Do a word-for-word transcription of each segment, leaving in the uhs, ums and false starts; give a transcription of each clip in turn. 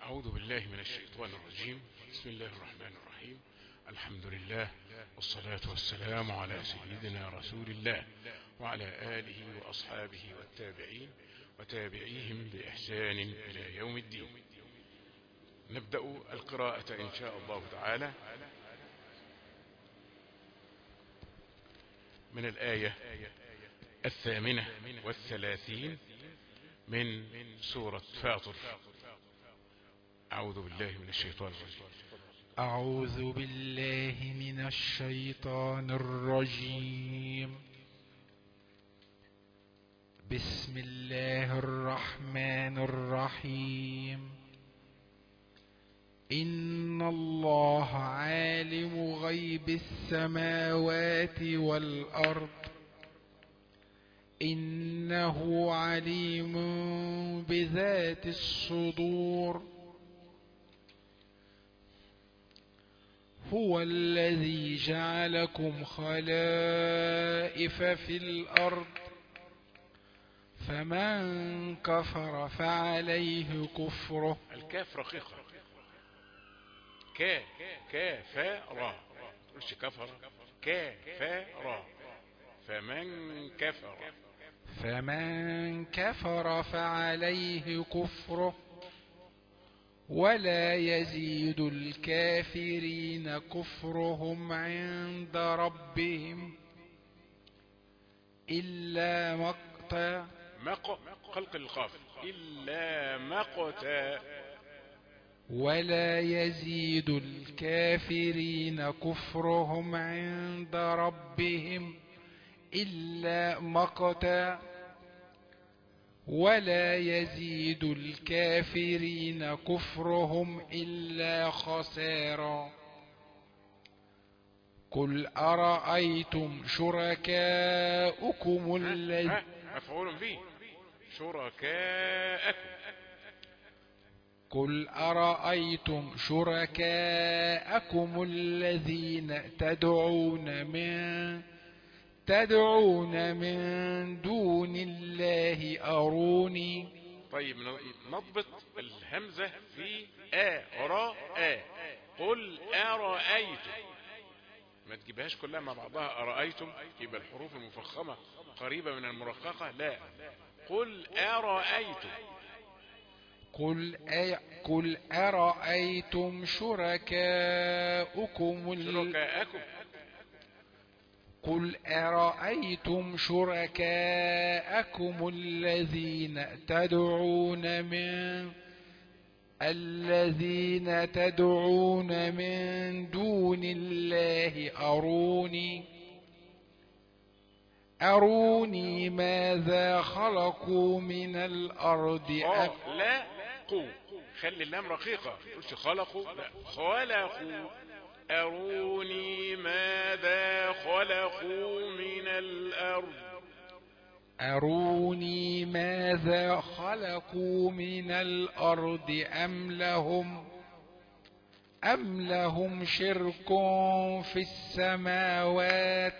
أعوذ بالله من الشيطان الرجيم. بسم الله الرحمن الرحيم. الحمد لله والصلاة والسلام على سيدنا رسول الله وعلى آله وأصحابه والتابعين وتابعيهم بإحسان إلى يوم الدين. نبدأ القراءة إن شاء الله تعالى من الآية الثامنة والثلاثين من سورة فاطر. أعوذ بالله من الشيطان الرجيم. أعوذ بالله من الشيطان الرجيم. بسم الله الرحمن الرحيم. إن الله عالم غيب السماوات والأرض إنه عليم بذات الصدور. هو الذي جعلكم خلائف في الأرض فمن كفر فعليه كفره. الكاف رقيقة. كا كا فا را، مش كفر. كا فا را. فمن كفر فمن كفر فعليه كفره ولا يزيد الكافرين كفرهم عند ربهم إلا مقتا. مق خلق القاف إلا مقتا. ولا يزيد الكافرين كفرهم عند ربهم إلا مقتا. ولا يزيد الكافرين كفرهم إلا خسارا. قل أرأيتم شركاؤكم الذين مفعول به شركاءكم. قل أرأيتم شركاءكم الذين تدعون من تدعون من دون الله أروني. طيب نضبط الهمزة في آ را آ. قل أرأيتم، ما تجيبهاش كلها مع بعضها. أرأيتم يبقى الحروف المفخمة قريبة من المرققة. لا، قل أرأيتم. قل أي قل أرأيتم شركاؤكم شركاءكم قل أرأيتم شركاءكم الذين تدعون من الذين تدعون من دون الله أروني أروني ماذا خلقوا من الأرض أم لا قو. خلي اللام رقيقة، مش خلقوا، لا خلقوا. أروني ماذا خلقوا من الأرض. أروني ماذا خلقوا من الأرض أم لهم أم لهم شرك في السماوات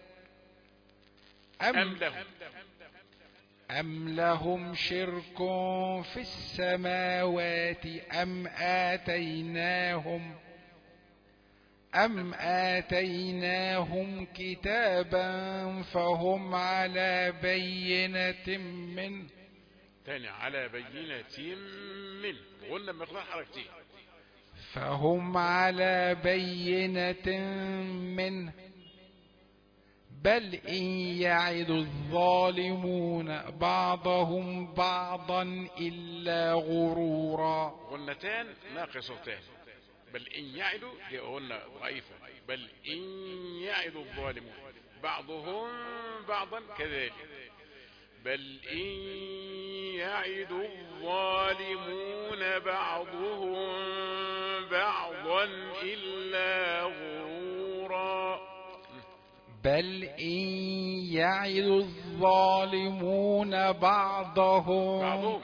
أم, أم لهم أم لهم شرك في السماوات أم آتيناهم أم آتيناهم كتابا فهم على بينة منه. تاني على بينة منه، قلنا مقدار حركتين. فهم على بينة منه بل إن يعد الظالمون بعضهم بعضا إلا غرورا. غنتان ناقصتان. بل إن يعدوا هي غنة ضعيفة. بل إن يعد الظالمون بعضهم بعضا كذلك. بل إن يعد الظالمون بعضهم بعضا إلا غرورا. بل إن يعد الظالمون بعضهم بعضهم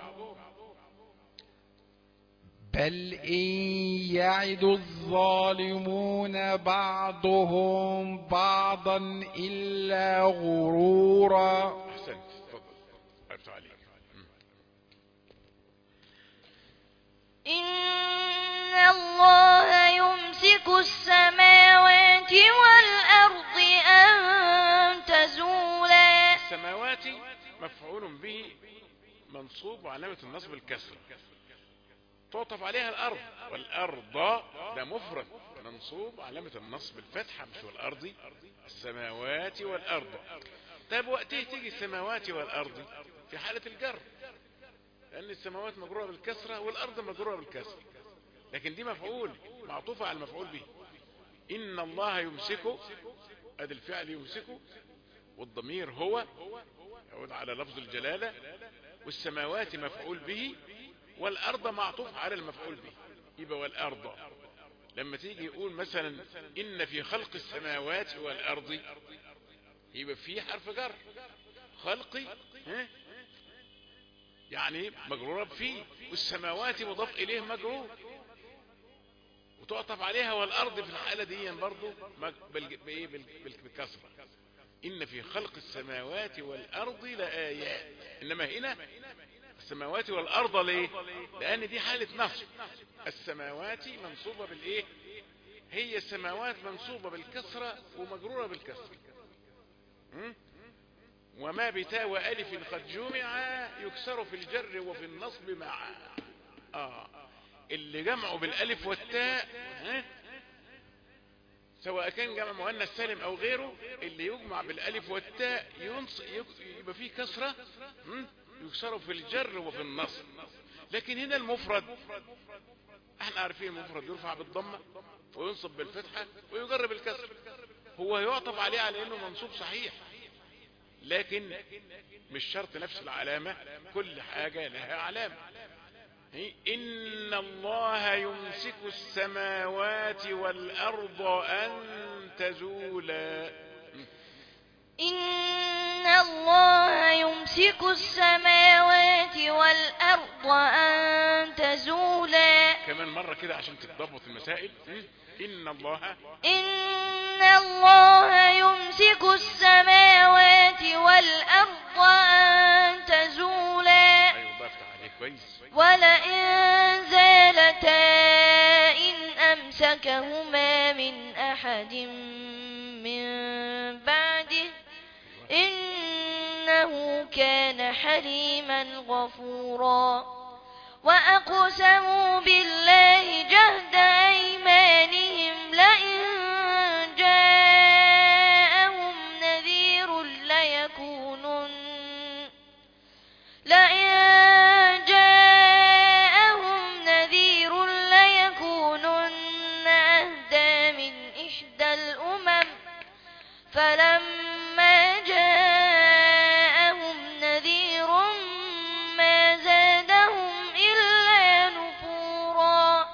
بل إن يعد الظالمون بعضهم بعضا إلا غرورا. أحسنت، تفضل. عرفت عليك. إن مفعول به منصوب وعلامة النصب الكسر، تعطف عليها الأرض، والأرض ده مفرد منصوب علامة النصب الفتحة، مش والأرض، السماوات والأرض. طيب وقته تيجي السماوات والأرض في حالة الجر، لأن السماوات مجرورة بالكسرة والأرض مجرورة بالكسرة، لكن دي مفعول معطوفة على المفعول به. إن الله يمسكه، ادي الفعل يمسكه، والضمير هو يعود على لفظ الجلالة، والسماوات مفعول به، والأرض معطوف على المفعول به. يبقى والأرض لما تيجي يقول مثلا إن في خلق السماوات والأرض، يبقى في حرف جر خلقي، ها يعني مجرورة فيه، والسماوات مضاف إليه مجرور، وتعطف عليها والأرض في الحالة دي برضو بالكسرة. إن في خلق السماوات والأرض لآيات. إنما هنا السماوات والأرض ليه؟ لأن دي حالة نصب. السماوات منصوبة بالإيه؟ هي السماوات منصوبة بالكسرة ومجرورة بالكسرة. وما بتاء وألف قد جمع يكسر في الجر وفي النصب معا. آه اللي جمعوا بالألف والتاء، ها؟ سواء كان جمع مؤنث سالم أو غيره، اللي يجمع بالألف والتاء يبقى فيه كسرة، يكسر في الجر وفي النصب. لكن هنا المفرد احنا عارفين المفرد يرفع بالضمة وينصب بالفتحة ويجر بالكسر، هو يعطف عليه على انه منصوب صحيح، لكن مش شرط نفس العلامة، كل حاجة لها علامة. إن الله يمسك السماوات والأرض أن تزولا. إن الله يمسك السماوات والأرض أن تزولا. كمان مرة كده عشان تتضبط المسائل. إن الله إن الله يمسك السماوات والأرض أن تزولا. أيوة بفتح عليك كويس. ولئن زالتا إن أمسكهما من أحد من بعده إنه كان حليما غفورا. وأقسموا بالله جهد أيمانهم لئن جاءهم نذير ليكونن لئن جاءهم نذير ليكونن أهدى من إحدى الأمم فلما جاءهم نذير ما زادهم إلا نفورا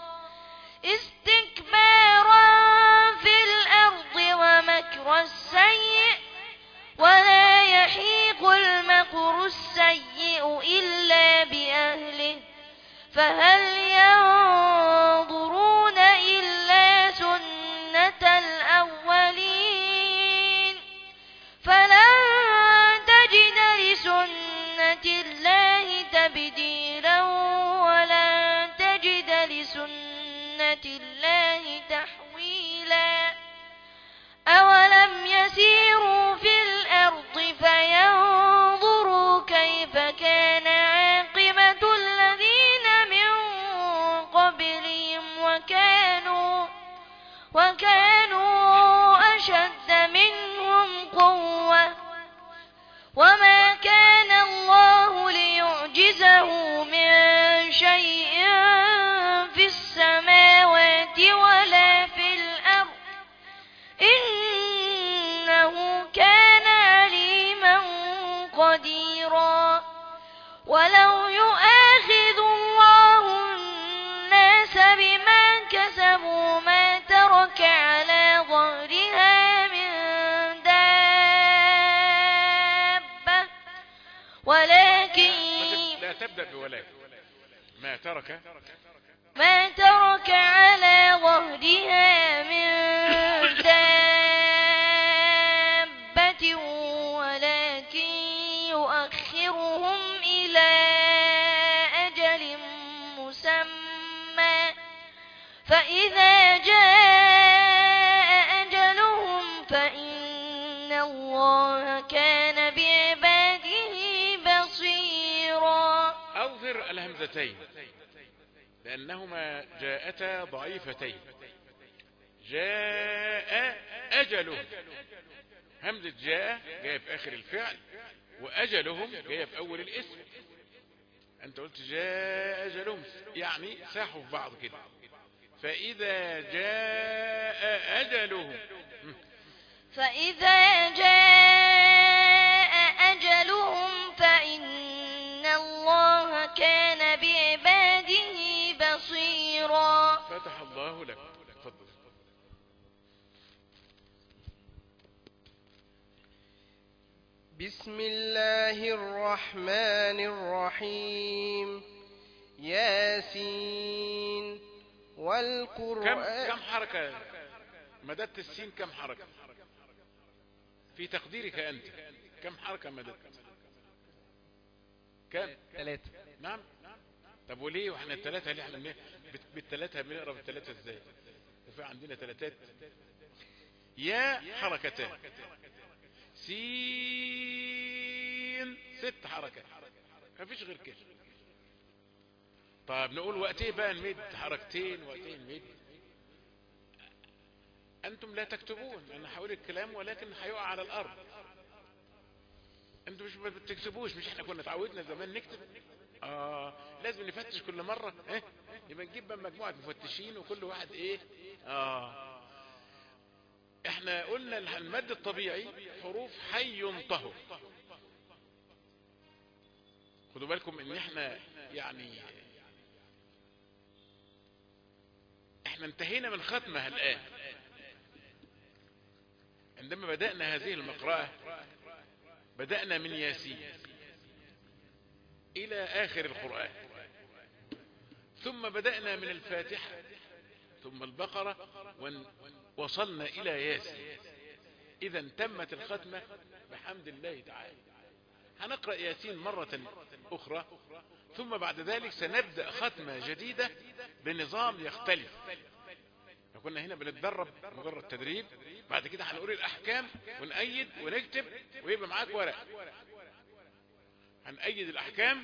استكبارا في الأرض ومكر السيء ولا يحيق المكر السيء إلا بأهله فهل ينظرون إلا سنة الأولين فلن تجد لسنة الله تبديلا ولن تجد لسنة الله تحويلا. أولم يسيروا في الأرض فينظروا كيف كان عاقبة الذين من قبلهم وكانوا وكانوا أشد منهم قوة وما كان الله ليعجزه من شيء في السماوات ولا في الأرض إنه كان عليما قديرا. ولو يؤاخذ الله الناس بما كسبوا ما ترك على ظهرها من دابة ولكن لا تبدأ بولكن ما ترك ما ترك على ظهرها من دابة ولكن يؤخرهم إلى أجل مسمى فإذا جاء أجلهم فإن الله كان بعباده وردتين لأنهما جاءتا ضعيفتين. جاء أجلهم، همزة جاء جاية في آخر الفعل، وأجلهم جاية في أول الاسم. أنت قلت جاء أجلهم يعني ساحوا في بعض كده. فإذا جاء أجلهم فإذا جاء أجلهم فإن الله كان بعباده بصيرا. فتح الله لك. تفضل. بسم الله الرحمن الرحيم. ياسين والقرآن. كم كم حركة مددت السين؟ كم حركة في تقديرك أنت؟ كم حركة مددت؟ كم؟ ثلاثة. نعم. طب وليه واحنا الثلاثة ليه؟ احنا بالثلاثة بنقرا بالثلاثة ازاي؟ في عندنا ثلاثات. يا حركتان، سين ست حركات، ما فيش غير كده. طب نقول وقتين بقى نمد حركتين، وقتين نمد. انتم لا تكتبون، انا هقول الكلام ولكن هيقع على الارض. انتم مش بتكتبوش، مش احنا كنا اتعودنا زمان نكتب؟ اه لازم نفتش كل مرة. اه يبقى نجيب بقى مجموعة مفتشين وكل واحد ايه. اه احنا قلنا المد الطبيعي حروف حي طهر. خدوا بالكم ان احنا يعني احنا انتهينا من ختمها الان. عندما بدأنا هذه المقرأة بدأنا من ياسين الى اخر القرآن، ثم بدأنا من الفاتحة ثم البقرة ووصلنا الى ياسين. اذا تمت الختمة بحمد الله تعالى. هنقرأ ياسين مرة اخرى، ثم بعد ذلك سنبدأ ختمة جديدة بنظام يختلف. كنا هنا بنتدرب مجرد تدريب، بعد كده هنقول الاحكام ونأيد ونكتب ويبقى معاك ورق. هنأيد الاحكام.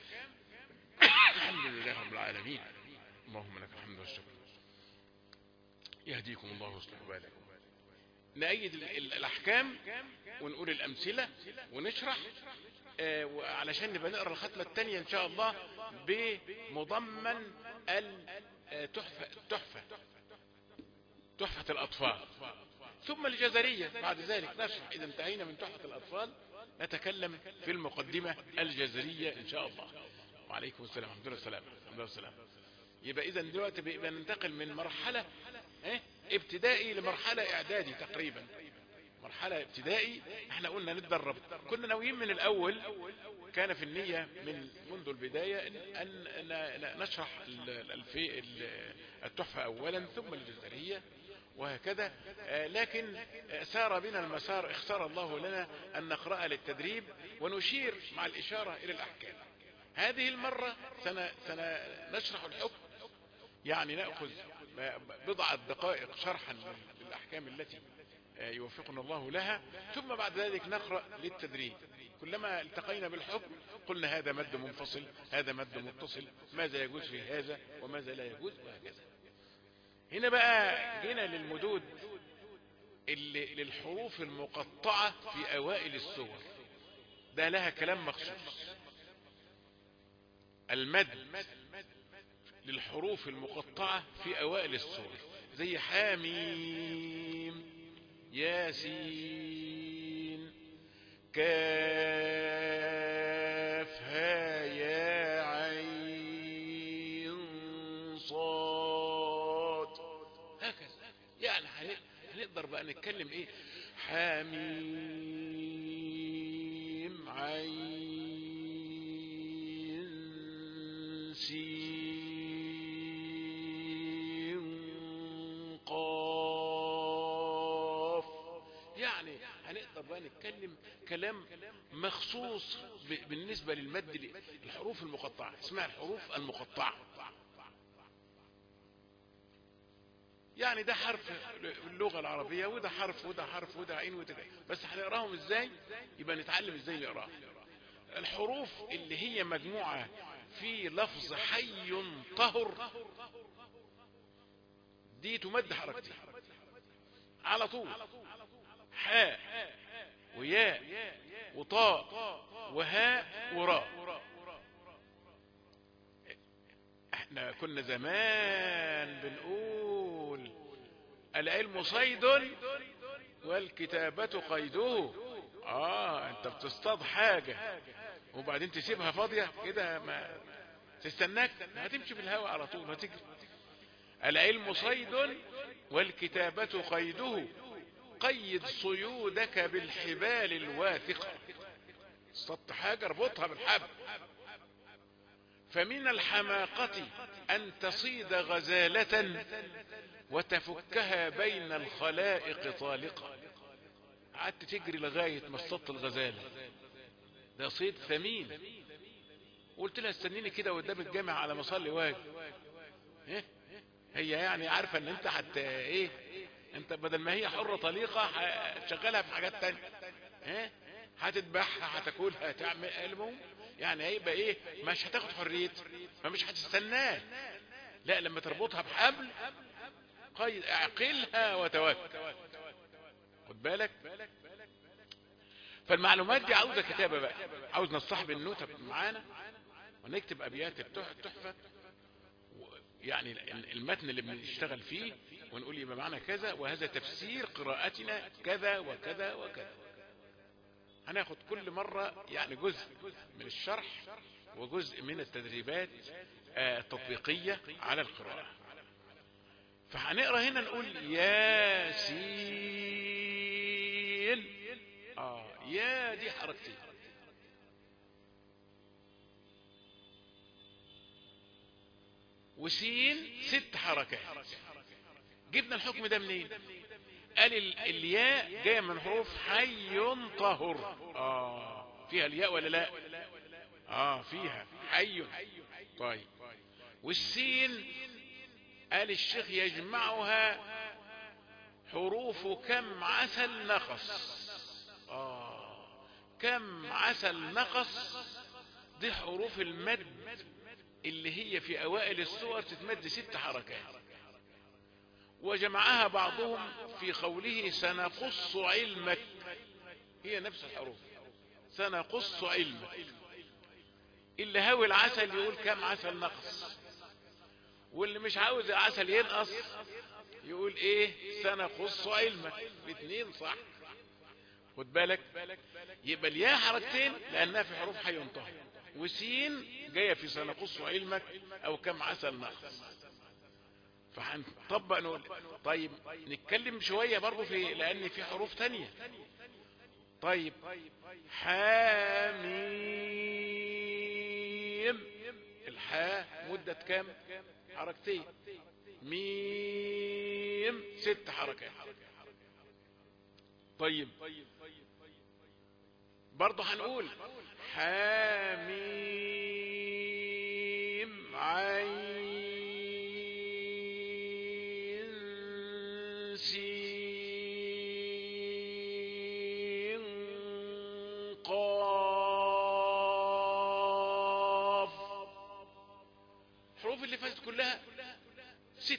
الحمد لله رب العالمين، اللهم لك الحمد والشكر، يهديكم الله ويصلح بالكم. نأيد الاحكام ونقول الامثلة ونشرح آه وعلشان نبقى نقرا الختمة الثانية ان شاء الله بمضمن التحفة تحفة تحفة الاطفال، ثم الجزرية بعد ذلك نشرح. اذا انتهينا من تحفة الاطفال نتكلم في المقدمة الجزرية ان شاء الله. وعليكم السلام ورحمة الله والسلام. والسلام. يبقى اذا دلوقتي بقى ننتقل من مرحلة اه ابتدائي لمرحلة اعدادي تقريبا. مرحلة ابتدائي احنا قلنا نتدرب، كنا ناويين من الاول، كان في النية من منذ البداية ان نشرح التحفة اولا ثم الجزرية وهكذا. لكن سار بنا المسار، اختار الله لنا ان نقرأ للتدريب ونشير مع الاشارة الى الاحكام. هذه المرة سنشرح الحكم، يعني نأخذ بضعة دقائق شرحا للأحكام التي يوفقنا الله لها، ثم بعد ذلك نقرأ للتدريب. كلما التقينا بالحكم قلنا هذا مد منفصل، هذا مد متصل، ماذا يجوز في هذا وماذا لا يجوز وهكذا. هنا بقى جينا للمدود اللي للحروف المقطعة في أوائل السور، ده لها كلام مخصوص. المد للحروف المقطعة في أوائل السور زي حاميم، ياسين، كاف، ها، يا، عين، صاد، هكذا. يعني هنقدر بقى نتكلم ايه؟ حاميم، عين، سين، قاف. يعني هنقدر بقى نتكلم كلام مخصوص بالنسبة للمد الحروف المقطعة، اسمها الحروف المقطعة. يعني ده حرف اللغة العربية، وده حرف وده حرف وده عين وده عين، بس هنقراهم ازاي؟ يبقى نتعلم ازاي نقراهم. الحروف اللي هي مجموعة في لفظ حي طهر دي تمد حركتين على طول، حاء وياء وطاء وهاء وراء. احنا كنا زمان بنقول العلم صيد والكتابة قيده. اه انت بتصطاد حاجة وبعدين تسيبها فاضية كده، ما تستناك، ما هتمشي في الهواء على طول هتجري. العلم صيد والكتابة قيده، قيد صيودك بالحبال الواثقة. اصطدت حاجة اربطها بالحبل. فمن الحماقة أن تصيد غزالة وتفكها بين الخلائق طالقة. قعدت تجري لغاية ما اصطدت الغزالة، ده صيد ثمين. قلت لها استنيني كده قدام الجامع على مصلي واجب. ايه هي يعني عارفة ان انت حتى ايه، انت بدل ما هي حرة طليقة هتشغلها في حاجات تانية، ايه هتذبحها هتاكلها هتعمل المهم يعني هيبقى ايه، مش هتاخد حريتها فمش هتستناه. لا لما تربطها بحبل قيد اعقلها وتوكل. خد بالك. فالمعلومات دي عاوزة كتابة بقى، عاوز نصطحب النوتة معانا ونكتب ابيات التحفة، يعني المتن اللي بنشتغل فيه ونقول يبقى معنى كذا، وهذا تفسير قراءتنا كذا وكذا وكذا. هناخد كل مرة يعني جزء من الشرح وجزء من التدريبات التطبيقية على القراءة. فهنقرأ هنا نقول ياسين. آه يا دي حركتين، وسين ست حركات. جبنا الحكم ده منين؟ قال الياء جايه من حروف حي طهر. اه فيها الياء ولا لا؟ اه فيها حي. طيب والسين قال الشيخ يجمعها حروف كم عسل نقص. اه كم عسل نقص دي حروف المد اللي هي في اوائل السور تتمد ست حركات. وجمعها بعضهم في قوله سنقص علمك، هي نفس الحروف سنقص علمك. اللي هاوي العسل يقول كم عسل نقص، واللي مش عاوز العسل ينقص يقول ايه سنقص علمك. الاثنين صح. خد بالك. يبقى الياء حركتين لانها في حروف حي طهر، وسين جايه في سنقص علمك او كم عسل نقص. فهنطبق نقول طيب نتكلم شوية برضو في لان في حروف تانية. طيب حاميم، الحاء مدة كام حركتين، ميم ست حركات. طيب برضو هنقول حاميم عين كلها ست،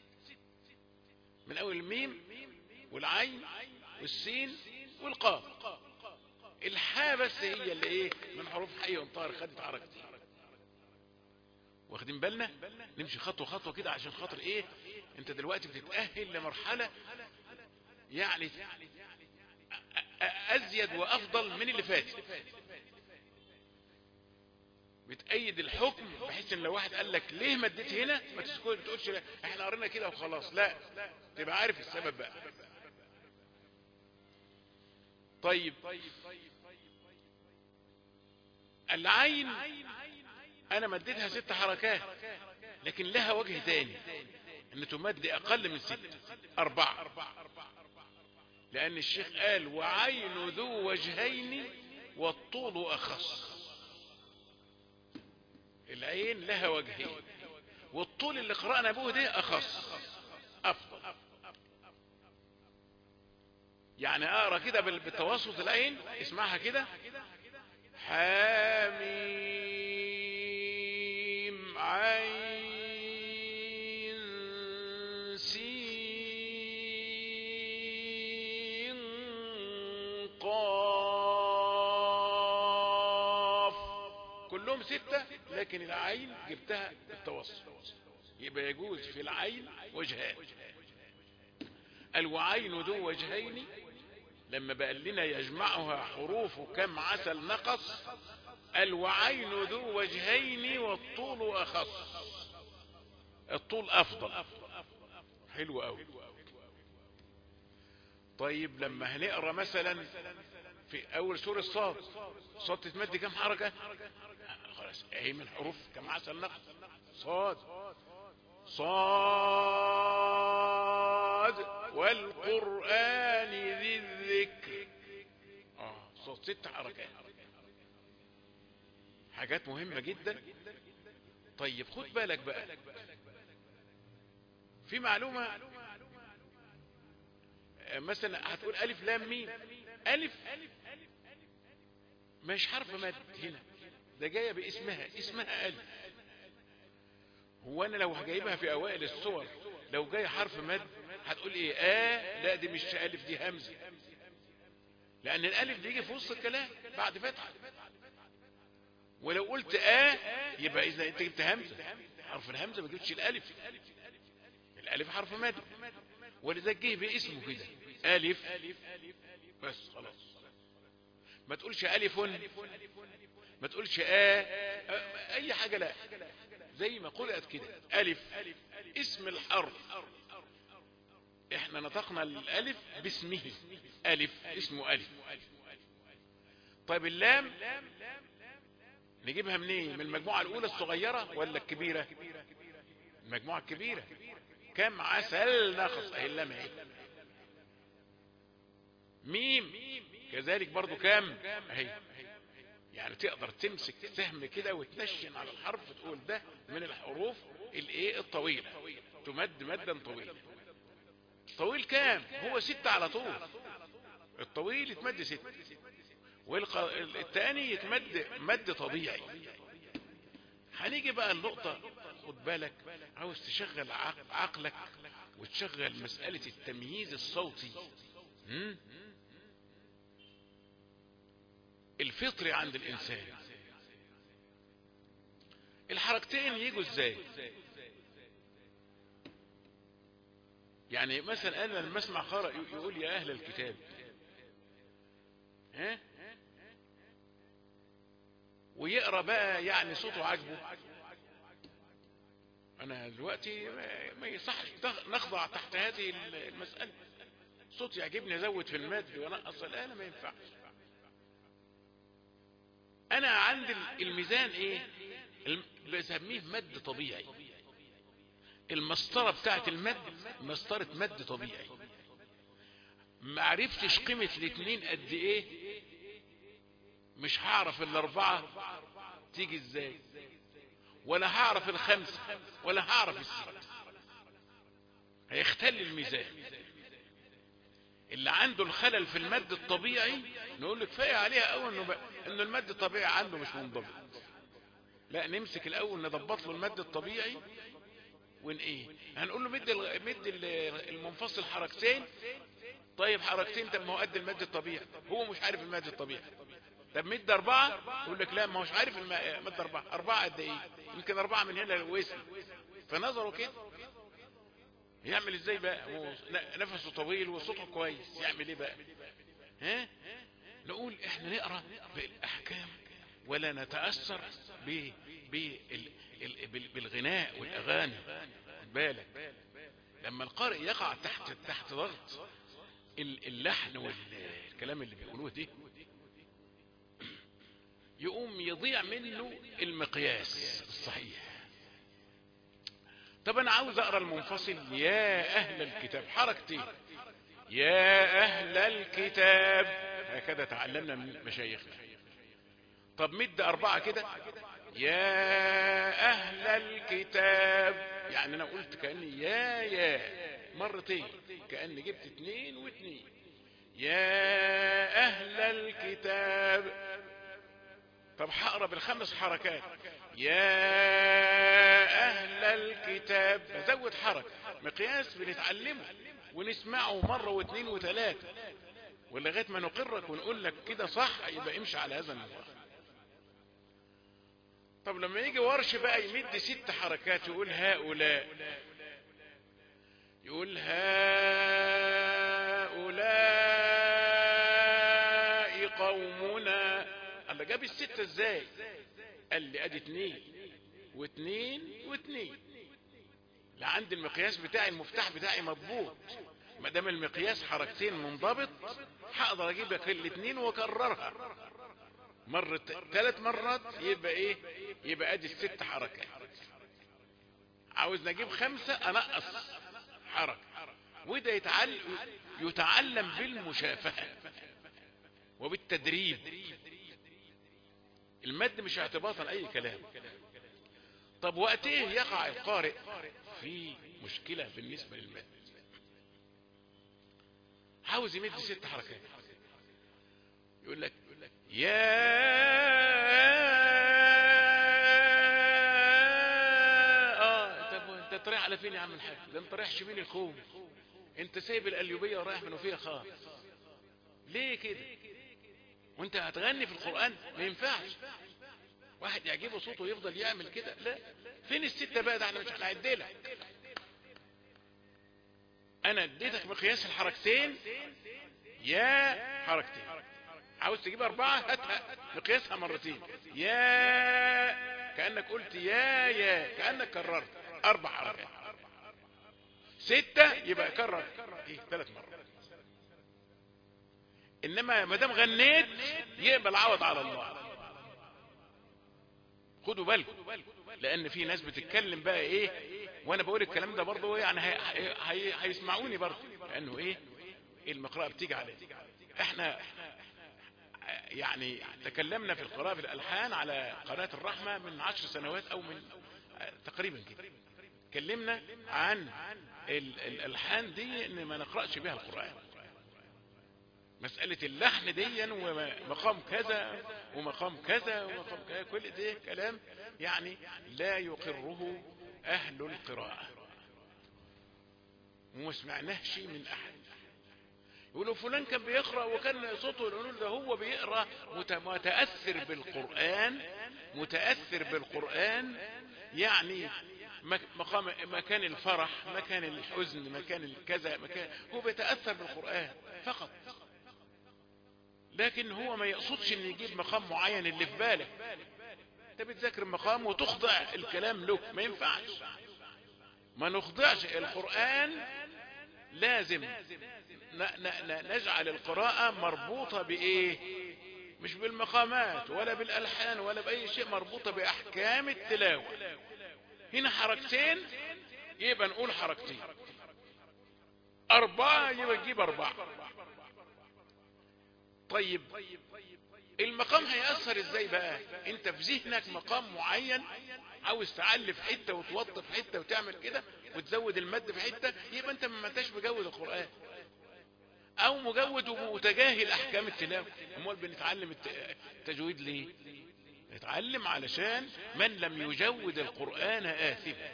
من اول الميم والعين والسين والقاف. الحاء بس هي اللي ايه من حروف حي وطار خدت حركتين. واخدين بالنا؟ نمشي خطوه خطوه كده عشان خاطر ايه انت دلوقتي بتتأهل لمرحله يعني ازيد وافضل من اللي فات. بتأيد الحكم بحيث ان لو واحد قال لك ليه مديت هنا ما تقولش احنا قرينا كده وخلاص، لا تبقى عارف السبب بقى. طيب العين انا مديتها ست حركات لكن لها وجه تاني ان تمد اقل من ست، اربعة، لان الشيخ قال وعين ذو وجهين والطول اخص. العين لها وجهين والطول اللي قرأنا به ده اخص افضل. يعني اقرا كده بالتوسط العين اسمعها كده حاميم كلهم ستة، لكن العين جبتها بالتوسط، يبقى يجوز في العين وجهان. الوعين ذو وجهين لما بقى لنا يجمعها حروف كم عسل نقص، الوعين ذو وجهين والطول أخص، الطول أفضل. حلو قوي. طيب لما هنقرأ مثلا في أول سورة الصاد، صاد تتمد كم حركة؟ خلاص اهي من حروف كم عسل نقص، صاد صاد والقرآن ذي الذكر. اه صوت ست حركات، حاجات مهمة جدا. طيب خد بالك بقى في معلومة، مثلا هتقول ألف لام ميم، ألف مش حرف مد هنا، ده جاية باسمها، اسمها ألف. هو أنا لو هجايبها في أوائل الصور لو جاي حرف مد هتقول إيه؟ آه لا دي مش ألف، دي همزة، لأن الألف بيجي في وسط الكلام بعد فتحة. ولو قلت آه يبقى إذا أنت جبت همزة، حرف الهمزة ما جبتش الألف، الألف حرف مد، ولذلك جه باسمه كده ألف بس خلاص. ما تقولش ألف، ما تقولش آه أي حاجة، لا، زي ما قلت كده ألف اسم الحرف، احنا نطقنا الألف باسمه، ألف اسمه ألف. طيب اللام نجيبها منين؟ من المجموعة الأولى الصغيرة ولا الكبيرة؟ المجموعة الكبيرة. كم عسل نقص، اهي اللام اهي. ميم كذلك برضو كم اهي. يعني تقدر تمسك سهم كده وتنشن على الحرف تقول ده من الحروف الايه الطويلة، تمد مدا طويلا. طويل كام؟ هو ستة على طول، الطويل يتمد ستة، والتاني يتمد مد طبيعي. هنيجي بقى النقطة، خد بالك، عاوز تشغل عقلك وتشغل مسألة التمييز الصوتي م? الفطري عند الإنسان. الحركتين يجوا ازاي؟ يعني مثلا أنا لما اسمع قارئ يقول يا أهل الكتاب، ها، ويقرأ بقى يعني صوته عجبه، أنا دلوقتي ما يصحش نخضع تحت هذه المسألة. صوت يعجبني أزود في المد ونقص الآلة، ما ينفعش. أنا عندي الميزان إيه؟ بسميه مد طبيعي. المسطرة بتاعت المد مسطرة مد طبيعي. ما عرفتش قيمة الاثنين قد إيه، مش هعرف الأربعة تيجي إزاي، ولا هعرف الخمسة، ولا هعرف الستة، هيختل الميزان. اللي عنده الخلل في المد الطبيعي نقول له كفايه عليها اول انه انه المد الطبيعي عنده مش منضبط، لا نمسك الاول نضبط له المد الطبيعي ون ايه، هنقول له مد مد المنفصل حركتين. طيب حركتين، طب ما هو قد المد الطبيعي، هو مش عارف المد الطبيعي. طب مد اربعه، يقول لك لا ما هوش عارف المد اربعه، اربعه قد ايه؟ يمكن اربعه من هنا للوسط، فنظره كده يعمل ازاي بقى؟ هو نفسه طويل وصوته كويس، يعمل ايه بقى؟ ها؟ نقول احنا نقرا بالاحكام ولا نتاثر ب بالغناء والاغاني. خد بالك لما القارئ يقع تحت تحت ضغط اللحن والكلام اللي بيقولوه ده، يقوم يضيع منه المقياس الصحيح. طب انا عاوز اقرا المنفصل يا اهل الكتاب، حركتين، يا اهل الكتاب، هكذا تعلمنا من مشايخنا. طب مد اربعة كده، يا اهل الكتاب، يعني انا قلت كأني يا يا مرتين، كأني جبت اتنين واتنين، يا اهل الكتاب. طب هقرا بالخمس حركات، يا اهل الكتاب، بزود حركة، مقياس بنتعلمه ونسمعه مرة واثنين وثلاثة ولغاية ما نقرك ونقول لك كده صح، يبقى امشي على هذا النظام. طب لما يجي ورش بقى يمد ست حركات يقول هؤلاء، يقول هؤلاء قومنا، الله جاب الستة ازاي؟ قال لي ادي اتنين واتنين واتنين، لعند المقياس بتاعي المفتاح بتاعي مضبوط، ما دام المقياس حركتين منضبط هقدر اجيب لك الاتنين واكررها مرة ثلاث مرات، يبقى ايه؟ يبقى ادي الست حركات. عاوز نجيب خمسة انقص حركة، وده يتعلم يتعلم بالمشافهة وبالتدريب. المد مش اعتباطا اي كلام. طب وقت ايه يقع القارئ في مشكلة بالنسبة للمد؟ عاوز يمد ست حركات، يقول لك يا اه طب انت طريح على فين يا عم الحاج؟ ده انت رايح شمال الكوم، انت سايب القليوبيه ورايح منوفيه خالص. ليه كده؟ وانت هتغني في القرآن؟ ما ينفعش واحد يعجبه صوته يفضل يعمل كده، لا. فين الستة بقى؟ ده احنا مش هنعدلك. انا اديتك مقياس الحركتين، يا حركتين. عاوز تجيب اربعة هاتها مقياسها مرتين، يا كأنك قلت يا يا كأنك كررت اربع حركات. ستة يبقى كرر ايه ثلاث مرات. انما ما دام غنيت يقبل عوض على الله. خدوا بالكم، لان في ناس بتتكلم بقى ايه، وانا بقول الكلام ده برضه يعني هيسمعوني برضه، لانه ايه المقراءة بتيجي عليه. احنا يعني تكلمنا في القراءة بالالحان على قناة الرحمة من عشر سنوات او من تقريبا كده، تكلمنا عن الالحان دي ان ما نقرأش بها القرآن. مسألة اللحن دي ومقام كذا ومقام كذا ومقام كذا، كل ده كلام يعني لا يقره اهل القراءة، وما سمعناهش من احد. يقولوا فلان كان بيقرأ وكان صوته، يقولوا ده هو بيقرأ متأثر بالقرآن، متأثر بالقرآن يعني مقام مكان الفرح، مكان الحزن، مكان الكذا، مكان هو بيتأثر بالقرآن فقط، لكن هو ما يقصدش ان يجيب مقام معين اللي في بالك. انت بتذاكر مقام وتخضع الكلام له، ما ينفعش، ما نخضعش القرآن. لازم نجعل القراءة مربوطة بايه؟ مش بالمقامات ولا بالالحان ولا باي شيء، مربوطة باحكام التلاوة. هنا حركتين يبقى نقول حركتين، اربعة يبقى نجيب اربعة. طيب المقام هيأثر ازاي بقى؟ انت في ذهنك مقام معين عاوز تعلي في حتة وتوطي في حتة وتعمل كده وتزود المد في حتة، يبقى انت ما انتش مجود القرآن او مجود ومتجاهل احكام التلاوة. امال بنتعلم التجويد ليه؟ نتعلم علشان من لم يجود القرآن آثما،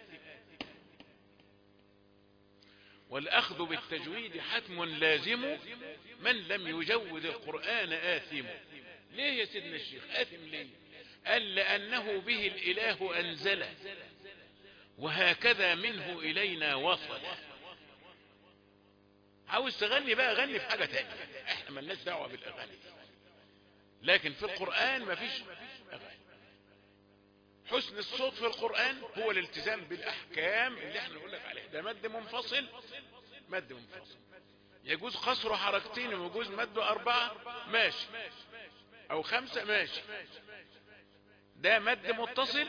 والأخذ بالتجويد حتم لازم من لم يجود القرآن آثم. ليه يا سيدنا الشيخ آثم ليه؟ قال لأنه به الإله أنزل وهكذا منه إلينا وصل. عاوز تغني بقى غني في حاجة تانية، احنا ملناش دعوة بالأغاني، لكن في القرآن مفيش أغاني. حسن الصوت في القرآن هو الالتزام بالأحكام اللي احنا نقول لك عليها. ده مد منفصل، مد منفصل يجوز قصره حركتين ويجوز مده أربعة ماشي، أو خمسة ماشي. ده مد متصل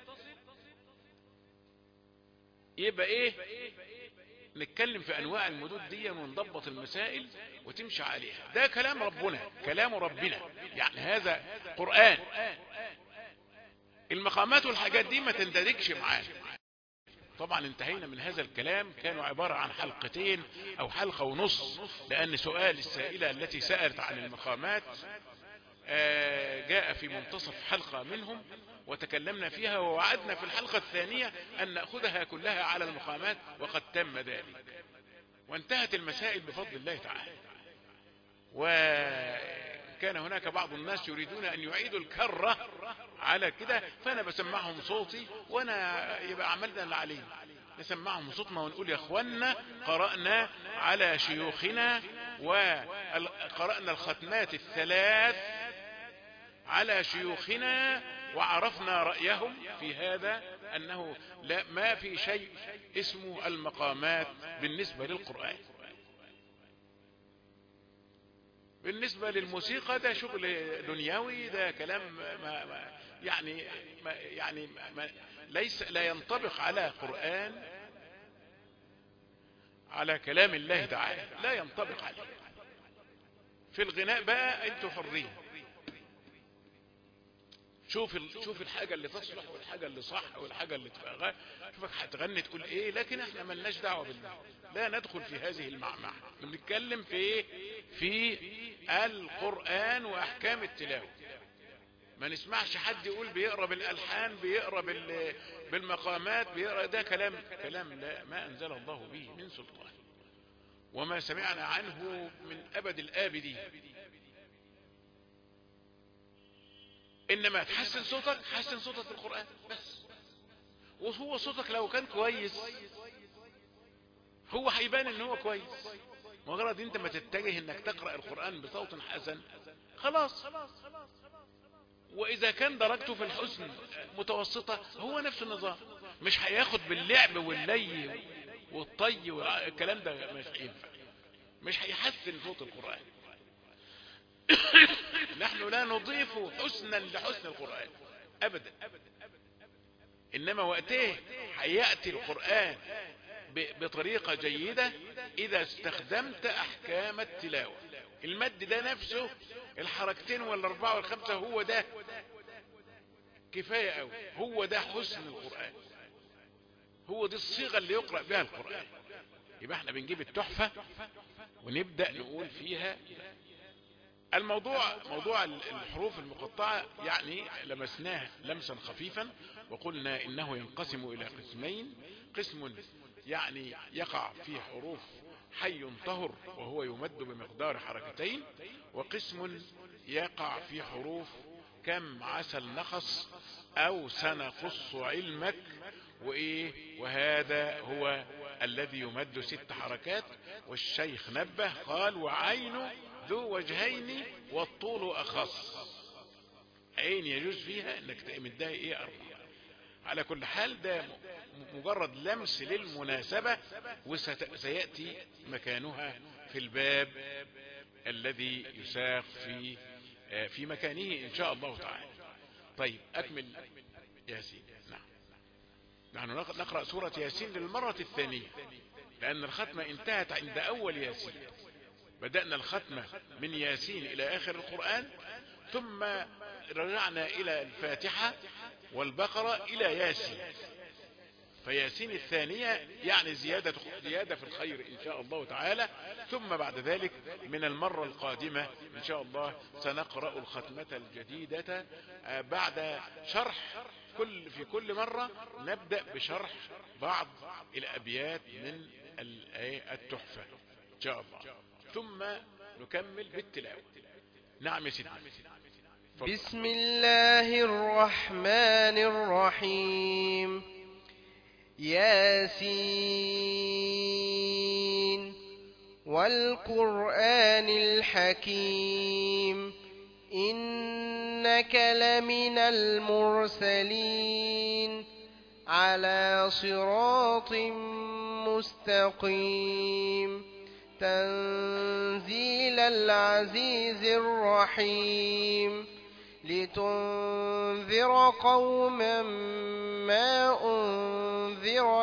يبقى ايه؟ نتكلم في أنواع المدود دي ونضبط المسائل وتمشي عليها. ده كلام ربنا، كلام ربنا، يعني هذا قرآن. المقامات والحاجات دي ما تندرجش معانا. طبعا انتهينا من هذا الكلام، كانوا عبارة عن حلقتين او حلقة ونص، لان سؤال السائلة التي سألت عن المقامات جاء في منتصف حلقة منهم وتكلمنا فيها، ووعدنا في الحلقة الثانية ان نأخذها كلها على المقامات، وقد تم ذلك وانتهت المسائل بفضل الله تعالى. و كان هناك بعض الناس يريدون أن يعيدوا الكرة على كده، فأنا بسمعهم صوتي، وأنا يبقى عملنا اللي علينا، نسمعهم صوتنا ونقول يا اخوانا قرأنا على شيوخنا وقرأنا الختمات الثلاث على شيوخنا وعرفنا رأيهم في هذا، أنه لا ما في شيء اسمه المقامات بالنسبة للقرآن. بالنسبة للموسيقى ده شغل دنيوي، ده كلام ما ما يعني ما يعني ما ليس لا ينطبق على قرآن، على كلام الله تعالى لا ينطبق عليه. في الغناء بقى انتوا حرين، شوف شوف الحاجة اللي تصلح والحاجة اللي صح والحاجة اللي تبقى غير، شوفك هتغني تقول ايه، لكن احنا ملناش دعوة بالله، لا ندخل في هذه المعمعة، بنتكلم في ايه؟ في القرآن واحكام التلاوة. ما نسمعش حد يقول بيقرأ بالالحان، بيقرأ بالمقامات، بيقرأ، ده كلام كلام لا ما انزل الله به من سلطان، وما سمعنا عنه من ابد الابدين. انما تحسن صوتك، حسن صوتك في القرآن بس، وهو صوتك لو كان كويس هو هيبان ان هو كويس، مجرد انت ما تتجه انك تقرأ القرآن بصوت حسن خلاص. واذا كان درجته في الحسن متوسطة هو نفس النظام، مش هياخد باللعب واللي والطي والكلام ده، مش هينفع، مش هيحسن صوت القرآن. نحن لا نضيف حسنا لحسن القرآن ابدا، انما وقته هيأتي القرآن بطريقة جيدة اذا استخدمت احكام التلاوة. المد ده نفسه، الحركتين والاربعة والخمسة، هو ده كفاية قوي، هو ده حسن القرآن، هو دي الصيغة اللي يقرأ بها القرآن. يبقى احنا بنجيب التحفة ونبدأ نقول فيها الموضوع. موضوع الحروف المقطعة يعني لمسناه لمسا خفيفا، وقلنا انه ينقسم الى قسمين: قسم يعني يقع في حروف حي طهر وهو يمد بمقدار حركتين، وقسم يقع في حروف كم عسل نخص او سنقص علمك وايه، وهذا هو الذي يمد ست حركات. والشيخ نبه قال: وعين ذو وجهين والطول اخص. عين يجوز فيها انك تمدها ايه اربعة. على كل حال ده مجرد لمس للمناسبة، وسيأتي مكانها في الباب الذي يساق في في مكانه ان شاء الله تعالى. طيب اكمل ياسين. نعم، نحن نقرأ سورة ياسين للمرة الثانية، لان الختمة انتهت عند اول ياسين. بدأنا الختمة من ياسين الى اخر القرآن، ثم رجعنا الى الفاتحة والبقرة الى ياسين، فياسين الثانية يعني زيادة زيادة في الخير ان شاء الله تعالى. ثم بعد ذلك من المرة القادمة ان شاء الله سنقرأ الختمة الجديدة بعد شرح كل في كل مرة نبدأ بشرح بعض الابيات من التحفة ان شاء الله، ثم نكمل بالتلاوة. نعم يا سيدنا. بسم الله الرحمن الرحيم. ياسين والقرآن الحكيم، إنك لمن المرسلين على صراط مستقيم، تنزيل العزيز الرحيم، لتنذر قوما ما أنذر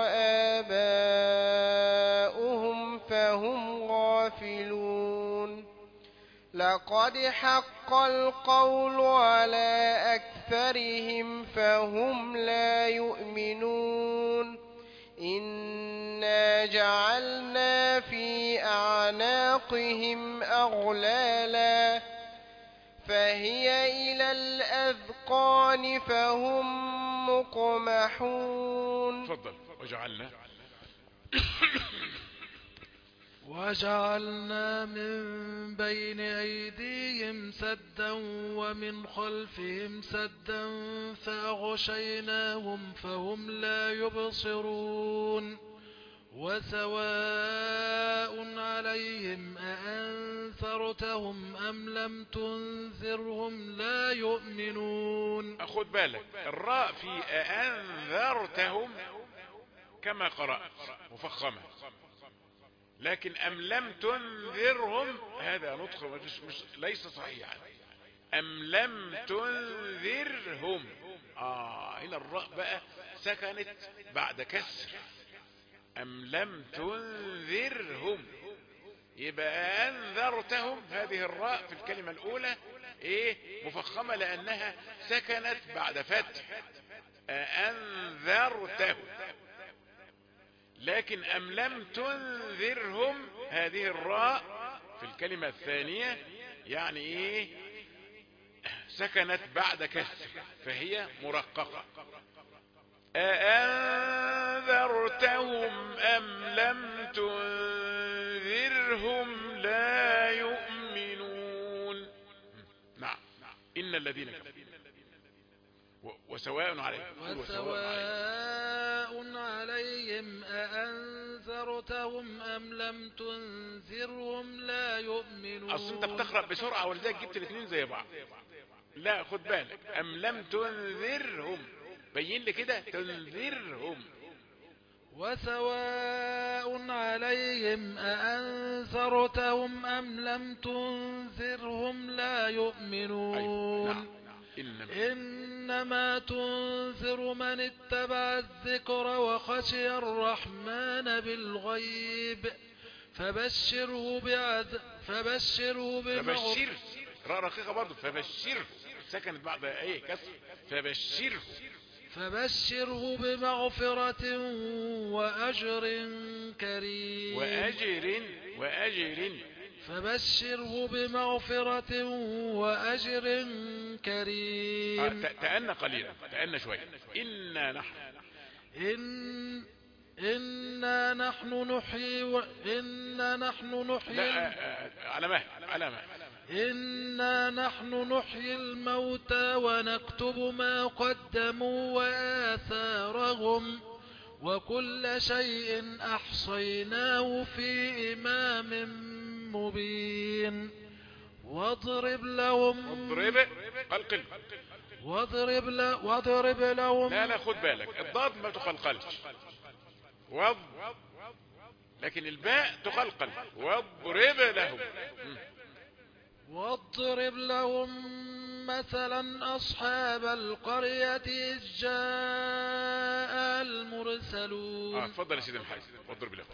آباؤهم فهم غافلون. لقد حق القول على أكثرهم فهم لا يؤمنون. إنا جعلنا في أعناقهم أغلالا فهي إلى الأذقان فهم مقمحون. تفضل. وجعلنا وجعلنا من بين أيديهم سدا ومن خلفهم سدا فأغشيناهم فهم لا يبصرون وسواء عليهم أأنذرتهم أم لم تنذرهم لا يؤمنون. أخذ بالك الراء في أأنذرتهم كما قرأت مفخمة، لكن أم لم تنذرهم هذا نطق مش مش ليس صحيحا. أم لم تنذرهم آه هنا الراء بقى سكنت بعد كسر. أم لم تنذرهم يبقى أنذرتهم هذه الراء في الكلمة الأولى إيه مفخمة لأنها سكنت بعد فتح أنذرتهم. لكن أم لم تنذرهم هذه الراء في الكلمة الثانية يعني إيه سكنت بعد كسر فهي مرققة. أأنذرتهم أم لم تنذرهم لا يؤمنون. نعم إن الذين وسواء عليهم وسواء عليهم أأنذرتهم أم لم تنذرهم لا يؤمنون. أصل أنت بتقرأ بسرعة ولذلك جبت الاثنين زي بعض. لا خد بالك أم لم تنذرهم بين لي كده تنذرهم. وسواء عليهم أأنذرتهم أم لم تنذرهم لا يؤمنون. أيوة. نعم. إنما. إنما تنذر من اتبع الذكر وخشي الرحمن بالغيب فبشره بعذاب فبشره فبشر راء رقيقة برضه فبشره سكنت بعد ايه كسر فبشره فبشره بمغفرة وأجر كريم. وأجر وأجر فبشره بمغفرة وأجر كريم. آه تأنى قليلا تأنى شوية. إنا نحن إن إنا نحن نحيي و... إنا نحن نحيي لا آه على مهل على مهل إنا نحن نحيي الموتى ونكتب ما قدموا وآثارهم وكل شيء أحصيناه في إمام مبين. واضرب لهم واضرب قلقل واضرب ل... واضرب لهم لا لا خد بالك الضاد ما تقلقلش وض لكن الباء تقلقل واضرب لهم. واضرب لهم مثلا أصحاب القرية إذ جاء المرسلون. اه اتفضل يا سيدي الحاج واضرب لهم.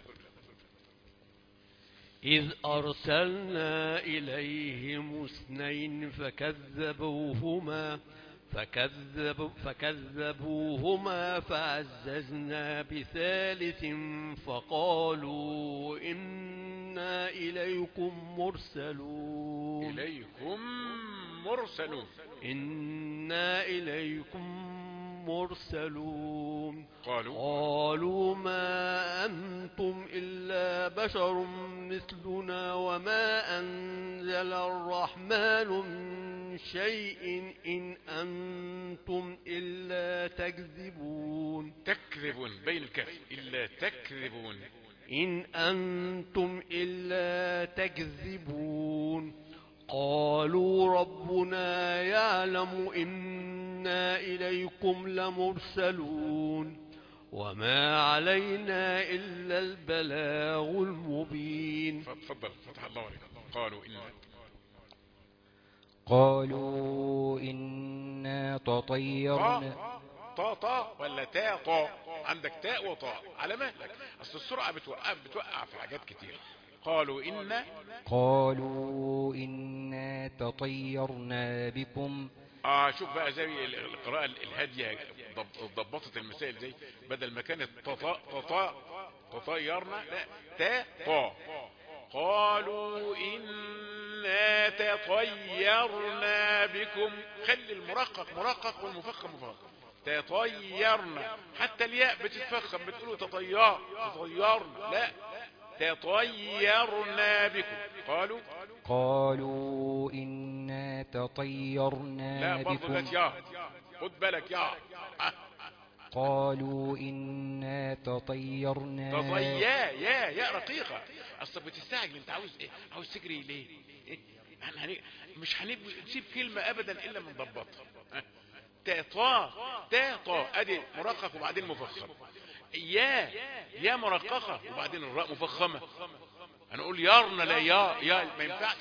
إذ أرسلنا إليهم اثنين فكذبوهما فكذبوا فكذبوهما فعززنا بثالث فقالوا إنا إليكم مرسلون. إليكم مرسلون إنا إليكم مرسلون. قالوا قالوا ما أنتم إلا بشر مثلنا وما أنزل الرحمن من شيء إن أنتم إلا تكذبون. تكذبون بين الكاف إلا تكذبون. إن أنتم إلا تكذبون. قالوا ربنا يعلم إنا إليكم لمرسلون وما علينا إلا البلاغ المبين. تفضل فتح الله عليك. قالوا إنا قالوا إنا تطيرنا طا طا ولا تاء طا عندك تاء وطاء على مهلك أصل السرعة بتوقع بتوقع في حاجات كتير. قالوا إنا قالوا إنا تطيرنا بكم. اه شوف بقى زي القراءة الهادية ضبطت المسائل زي بدل ما كانت تطا تطا تطيرنا لا تا طا. قالوا إنا تطيرنا بكم. خلي المرقق مرقق والمفخم مفخم. تطيرنا حتى الياء بتتفخم بتقولوا تطير تطيرنا لا تطيرنا بكم. قالوا قالوا إنا تطيرنا لا برضه بكم جت يا، خد بالك يا. قالوا إنا تطيرنا تطيا يا يا رقيقة. اصل بتستعجل، انت عاوز ايه؟ عاوز تجري ليه؟ إيه؟ احنا هني... مش هنسيب كلمة ابدا الا من ضبطها. تطا تطا ادي مرقق وبعدين مفخم. يا يا مرققة وبعدين الراء مفخمة. هنقول يرنا لا يا يا ما ينفعش.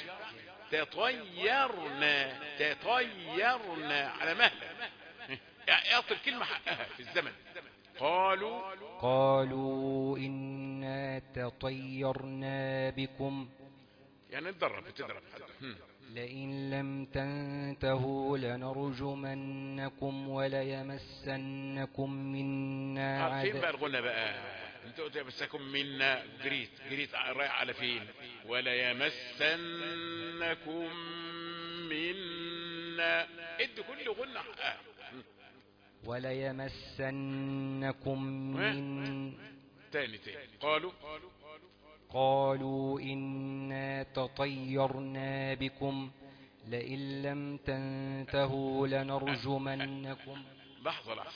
تطيرنا تطيرنا على مهلة، اعطي الكلمة حقها في الزمن. قالوا قالوا إنا تطيرنا بكم يعني اتدرب بتدرب حد. لئن لم تنتهوا لنرجمنكم وليمسنكم منا فين بقى عذاب. الغنى بقى؟ انتوا تمسكم منا، جريت جريت رايح على فين؟ ولا يمسنكم منا، ادي كل غنى حقها. وليمسنكم من تاني تاني. قالوا قالوا إنا تطيرنا بكم لئن لم تنتهوا لنرجمنكم. لحظة لحظة،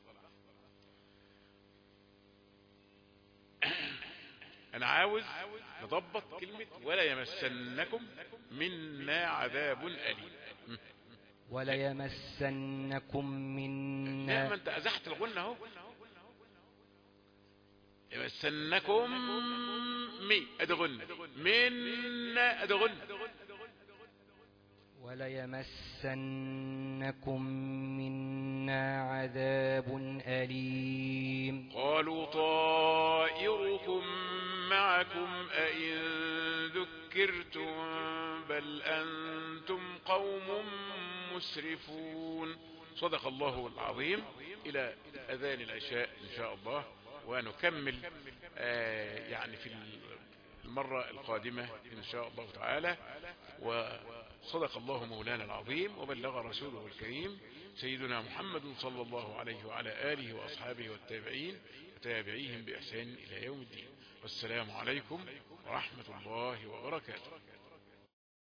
انا عاوز نضبط كلمة ولا يمسنكم منا عذاب أليم. وليمسنكم منا. لا ما انت ازحت الغنى اهو. يمسنكم مي ادي غنى، منا ادي غنى. وليمسنكم منا عذاب أليم. قالوا طائركم معكم أئن ذكرتم بل أنتم قوم مسرفون. صدق الله العظيم. إلى أذان العشاء إن شاء الله، ونكمل آه يعني في المرة القادمة إن شاء الله تعالى. وصدق الله مولانا العظيم، وبلغ رسوله الكريم سيدنا محمد صلى الله عليه وعلى آله وأصحابه والتابعين وتابعيهم بإحسان إلى يوم الدين. والسلام عليكم ورحمة الله وبركاته.